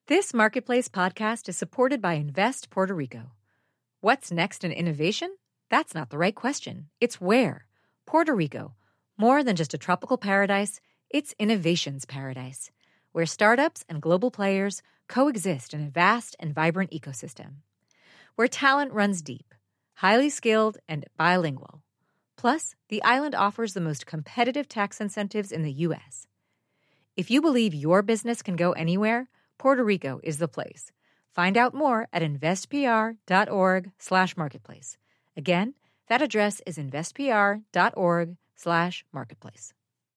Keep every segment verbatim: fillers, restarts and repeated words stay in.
This Marketplace podcast is supported by Invest Puerto Rico. What's next in innovation? That's not the right question. It's where. Puerto Rico. More than just a tropical paradise, it's innovation's paradise, where startups and global players coexist in a vast and vibrant ecosystem. Where talent runs deep, highly skilled, and bilingual. Plus, the island offers the most competitive tax incentives in the U S. If you believe your business can go anywhere, Puerto Rico is the place. Find out more at investpr.org slash marketplace. Again, that address is investpr.org slash marketplace.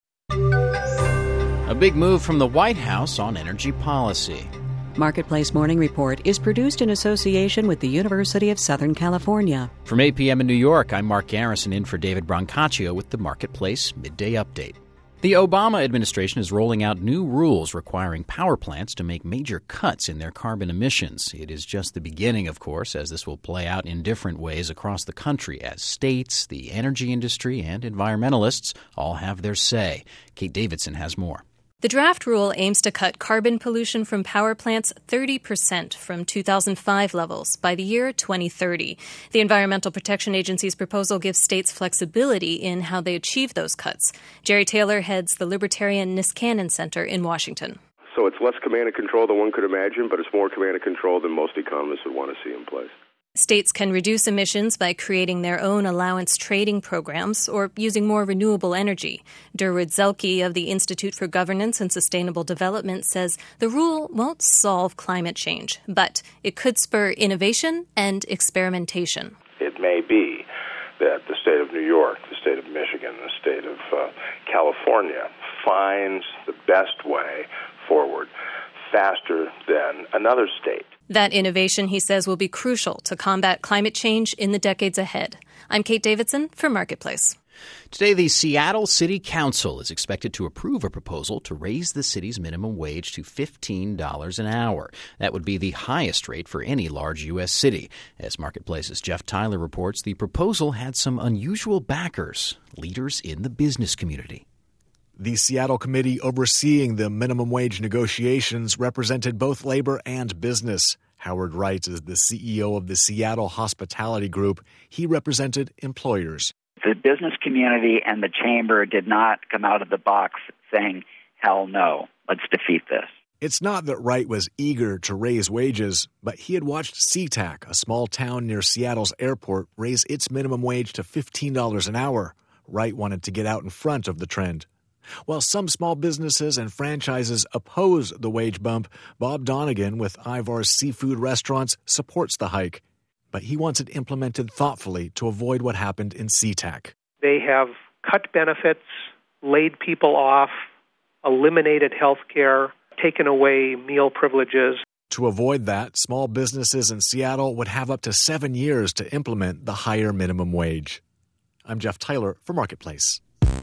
A big move from the White House on energy policy. Marketplace Morning Report is produced in association with the University of Southern California. From eight p.m. in New York, I'm Mark Garrison in for David Brancaccio with the Marketplace Midday Update. The Obama administration is rolling out new rules requiring power plants to make major cuts in their carbon emissions. It is just the beginning, of course, as this will play out in different ways across the country as states, the energy industry, and environmentalists all have their say. Kate Davidson has more. The draft rule aims to cut carbon pollution from power plants thirty percent from two thousand five levels by the year twenty thirty. The Environmental Protection Agency's proposal gives states flexibility in how they achieve those cuts. Jerry Taylor heads the Libertarian Niskanen Center in Washington. So it's less command and control than one could imagine, but it's more command and control than most economists would want to see in place. States can reduce emissions by creating their own allowance trading programs or using more renewable energy. Durwood Zelke of the Institute for Governance and Sustainable Development says the rule won't solve climate change, but it could spur innovation and experimentation. It may be that the state of New York, the state of Michigan, the state of uh, California finds the best way forward faster than another state. That innovation, he says, will be crucial to combat climate change in the decades ahead. I'm Kate Davidson for Marketplace. Today, the Seattle City Council is expected to approve a proposal to raise the city's minimum wage to fifteen dollars an hour. That would be the highest rate for any large U S city. As Marketplace's Jeff Tyler reports, the proposal had some unusual backers, leaders in the business community. The Seattle committee overseeing the minimum wage negotiations represented both labor and business. Howard Wright is the C E O of the Seattle Hospitality Group. He represented employers. The business community and the chamber did not come out of the box saying, hell no, let's defeat this. It's not that Wright was eager to raise wages, but he had watched SeaTac, a small town near Seattle's airport, raise its minimum wage to fifteen dollars an hour. Wright wanted to get out in front of the trend. While some small businesses and franchises oppose the wage bump, Bob Donegan with Ivar's Seafood Restaurants supports the hike. But he wants it implemented thoughtfully to avoid what happened in SeaTac. They have cut benefits, laid people off, eliminated health care, taken away meal privileges. To avoid that, small businesses in Seattle would have up to seven years to implement the higher minimum wage. I'm Jeff Tyler for Marketplace.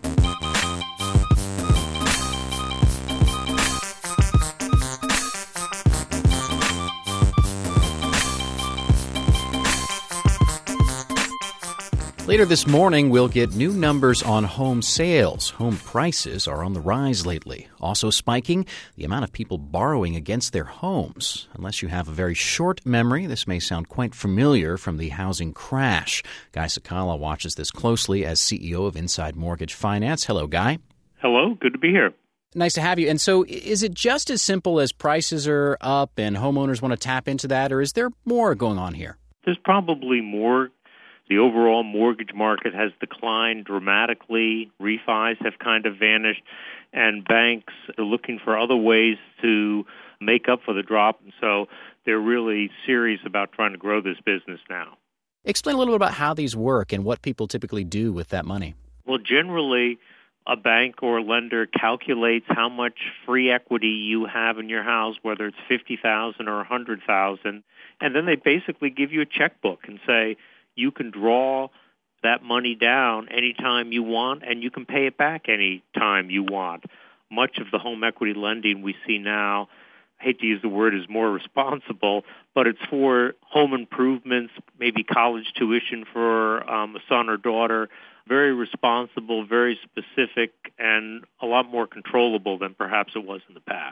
Later this morning, we'll get new numbers on home sales. Home prices are on the rise lately. Also spiking, the amount of people borrowing against their homes. Unless you have a very short memory, this may sound quite familiar from the housing crash. Guy Sakala watches this closely as C E O of Inside Mortgage Finance. Hello, Guy. Hello. Good to be here. Nice to have you. And so is it just as simple as prices are up and homeowners want to tap into that, or is there more going on here? There's probably more. The overall mortgage market has declined dramatically. Refis have kind of vanished, and banks are looking for other ways to make up for the drop. And so they're really serious about trying to grow this business now. Explain a little bit about how these work and what people typically do with that money. Well, generally, a bank or a lender calculates how much free equity you have in your house, whether it's fifty thousand dollars or one hundred thousand dollars, and then they basically give you a checkbook and say, you can draw that money down anytime you want, and you can pay it back anytime you want. Much of the home equity lending we see now, I hate to use the word is more responsible, but it's for home improvements, maybe college tuition for um, a son or daughter. Very responsible, very specific, and a lot more controllable than perhaps it was in the past.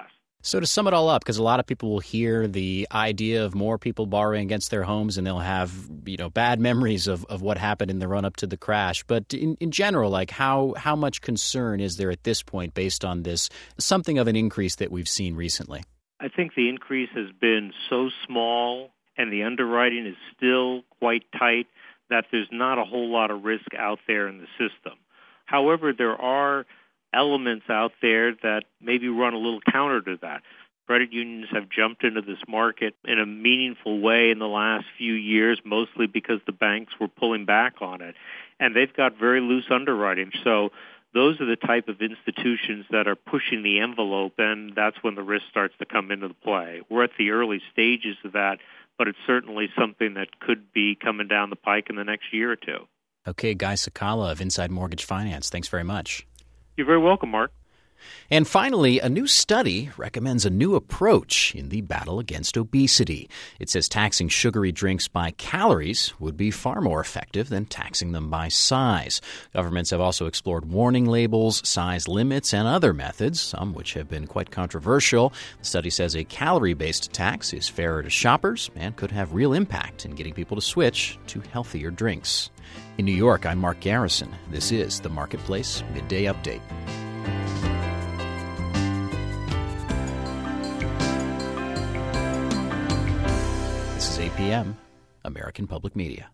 So to sum it all up, because a lot of people will hear the idea of more people borrowing against their homes and they'll have, you know, bad memories of, of what happened in the run up to the crash. But in, in general, like how, how much concern is there at this point based on this, something of an increase that we've seen recently? I think the increase has been so small and the underwriting is still quite tight that there's not a whole lot of risk out there in the system. However, there are elements out there that maybe run a little counter to that. Credit unions have jumped into this market in a meaningful way in the last few years, mostly because the banks were pulling back on it. And they've got very loose underwriting. So those are the type of institutions that are pushing the envelope, and that's when the risk starts to come into play. We're at the early stages of that, but it's certainly something that could be coming down the pike in the next year or two. Okay, Guy Cecala of Inside Mortgage Finance, thanks very much. You're very welcome, Mark. And finally, a new study recommends a new approach in the battle against obesity. It says taxing sugary drinks by calories would be far more effective than taxing them by size. Governments have also explored warning labels, size limits, and other methods, some which have been quite controversial. The study says a calorie-based tax is fairer to shoppers and could have real impact in getting people to switch to healthier drinks. In New York, I'm Mark Garrison. This is the Marketplace Midday Update. This is A P M, American Public Media.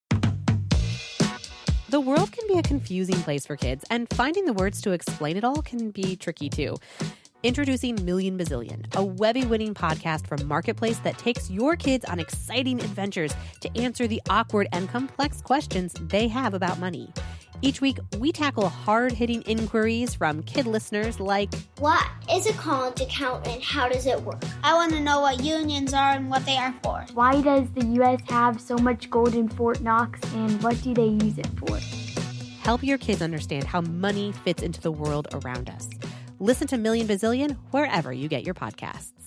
The world can be a confusing place for kids, and finding the words to explain it all can be tricky too. Introducing Million Bazillion, a Webby-winning podcast from Marketplace that takes your kids on exciting adventures to answer the awkward and complex questions they have about money. Each week, we tackle hard-hitting inquiries from kid listeners like, what is a college account and how does it work? I want to know what unions are and what they are for. Why does the U S have so much gold in Fort Knox and what do they use it for? Help your kids understand how money fits into the world around us. Listen to Million Bazillion wherever you get your podcasts.